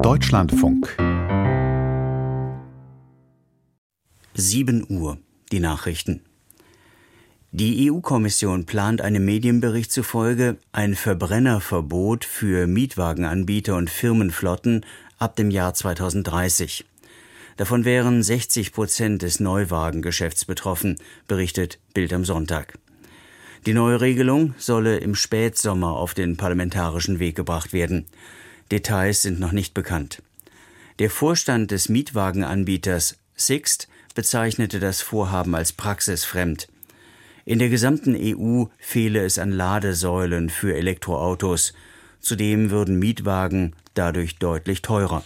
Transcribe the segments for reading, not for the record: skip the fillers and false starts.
Deutschlandfunk. 7 Uhr, die Nachrichten. Die EU-Kommission plant einem Medienbericht zufolge ein Verbrennerverbot für Mietwagenanbieter und Firmenflotten ab dem Jahr 2030. Davon wären 60% des Neuwagengeschäfts betroffen, berichtet Bild am Sonntag. Die neue Regelung solle im Spätsommer auf den parlamentarischen Weg gebracht werden. Details sind noch nicht bekannt. Der Vorstand des Mietwagenanbieters Sixt bezeichnete das Vorhaben als praxisfremd. In der gesamten EU fehle es an Ladesäulen für Elektroautos. Zudem würden Mietwagen dadurch deutlich teurer.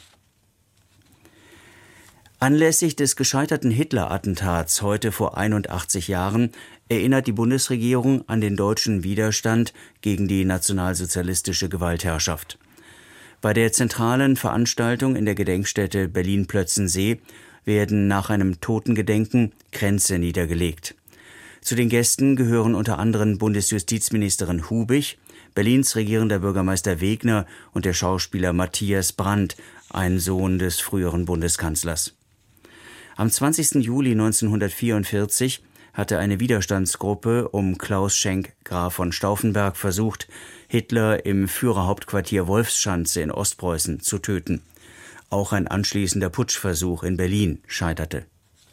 Anlässlich des gescheiterten Hitler-Attentats heute vor 81 Jahren erinnert die Bundesregierung an den deutschen Widerstand gegen die nationalsozialistische Gewaltherrschaft. Bei der zentralen Veranstaltung in der Gedenkstätte Berlin-Plötzensee werden nach einem Totengedenken Kränze niedergelegt. Zu den Gästen gehören unter anderem Bundesjustizministerin Hubich, Berlins regierender Bürgermeister Wegner und der Schauspieler Matthias Brandt, ein Sohn des früheren Bundeskanzlers. Am 20. Juli 1944 hatte eine Widerstandsgruppe um Klaus Schenk Graf von Stauffenberg versucht, Hitler im Führerhauptquartier Wolfschanze in Ostpreußen zu töten. Auch ein anschließender Putschversuch in Berlin scheiterte.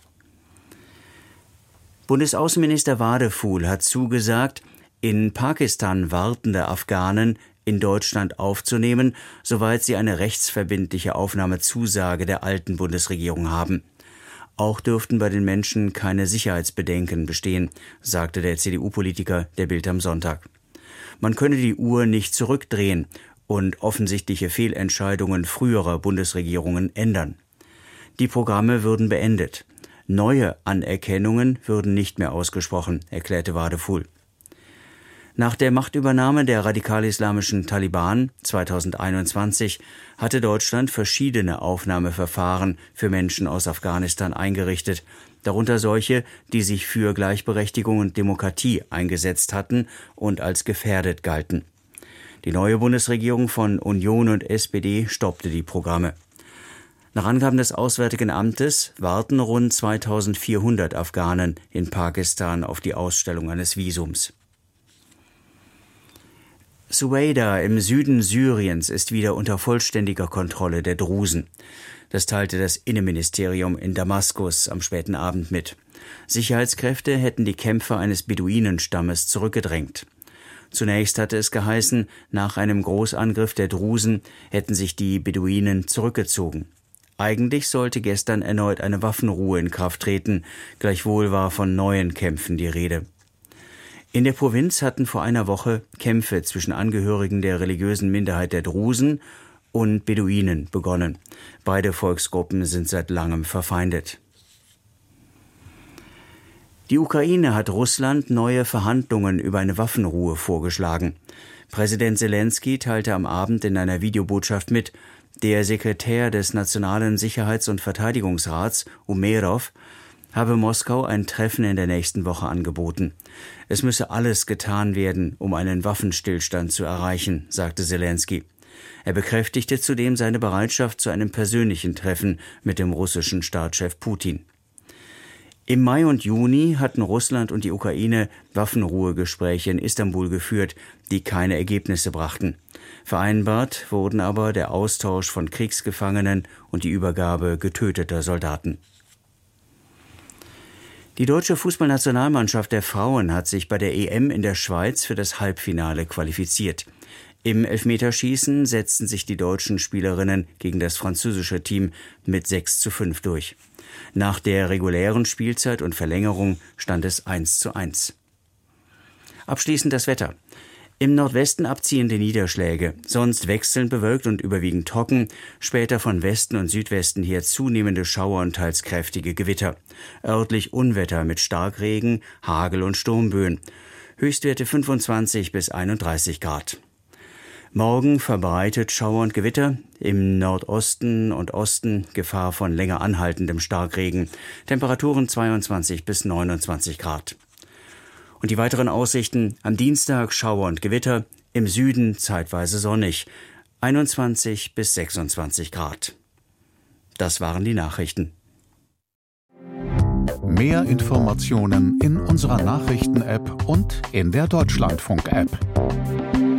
Bundesaußenminister Wadefuhl hat zugesagt, in Pakistan wartende Afghanen in Deutschland aufzunehmen, soweit sie eine rechtsverbindliche Aufnahmezusage der alten Bundesregierung haben. Auch dürften bei den Menschen keine Sicherheitsbedenken bestehen, sagte der CDU-Politiker der Bild am Sonntag. Man könne die Uhr nicht zurückdrehen und offensichtliche Fehlentscheidungen früherer Bundesregierungen ändern. Die Programme würden beendet. Neue Anerkennungen würden nicht mehr ausgesprochen, erklärte Wadefuhl. Nach der Machtübernahme der radikal-islamischen Taliban 2021 hatte Deutschland verschiedene Aufnahmeverfahren für Menschen aus Afghanistan eingerichtet, darunter solche, die sich für Gleichberechtigung und Demokratie eingesetzt hatten und als gefährdet galten. Die neue Bundesregierung von Union und SPD stoppte die Programme. Nach Angaben des Auswärtigen Amtes warten rund 2400 Afghanen in Pakistan auf die Ausstellung eines Visums. Suwaida im Süden Syriens ist wieder unter vollständiger Kontrolle der Drusen. Das teilte das Innenministerium in Damaskus am späten Abend mit. Sicherheitskräfte hätten die Kämpfer eines Beduinenstammes zurückgedrängt. Zunächst hatte es geheißen, nach einem Großangriff der Drusen hätten sich die Beduinen zurückgezogen. Eigentlich sollte gestern erneut eine Waffenruhe in Kraft treten, gleichwohl war von neuen Kämpfen die Rede. In der Provinz hatten vor einer Woche Kämpfe zwischen Angehörigen der religiösen Minderheit der Drusen und Beduinen begonnen. Beide Volksgruppen sind seit langem verfeindet. Die Ukraine hat Russland neue Verhandlungen über eine Waffenruhe vorgeschlagen. Präsident Selenskyj teilte am Abend in einer Videobotschaft mit, der Sekretär des Nationalen Sicherheits- und Verteidigungsrats, Umerov, habe Moskau ein Treffen in der nächsten Woche angeboten. Es müsse alles getan werden, um einen Waffenstillstand zu erreichen, sagte Selenskyj. Er bekräftigte zudem seine Bereitschaft zu einem persönlichen Treffen mit dem russischen Staatschef Putin. Im Mai und Juni hatten Russland und die Ukraine Waffenruhegespräche in Istanbul geführt, die keine Ergebnisse brachten. Vereinbart wurden aber der Austausch von Kriegsgefangenen und die Übergabe getöteter Soldaten. Die deutsche Fußballnationalmannschaft der Frauen hat sich bei der EM in der Schweiz für das Halbfinale qualifiziert. Im Elfmeterschießen setzten sich die deutschen Spielerinnen gegen das französische Team mit 6:5 durch. Nach der regulären Spielzeit und Verlängerung stand es 1:1. Abschließend das Wetter. Im Nordwesten abziehende Niederschläge, sonst wechselnd bewölkt und überwiegend trocken, später von Westen und Südwesten her zunehmende Schauer und teils kräftige Gewitter. Örtlich Unwetter mit Starkregen, Hagel und Sturmböen. Höchstwerte 25 bis 31 Grad. Morgen verbreitet Schauer und Gewitter, im Nordosten und Osten Gefahr von länger anhaltendem Starkregen, Temperaturen 22 bis 29 Grad. Und die weiteren Aussichten: am Dienstag Schauer und Gewitter, im Süden zeitweise sonnig, 21 bis 26 Grad. Das waren die Nachrichten. Mehr Informationen in unserer Nachrichten-App und in der Deutschlandfunk-App.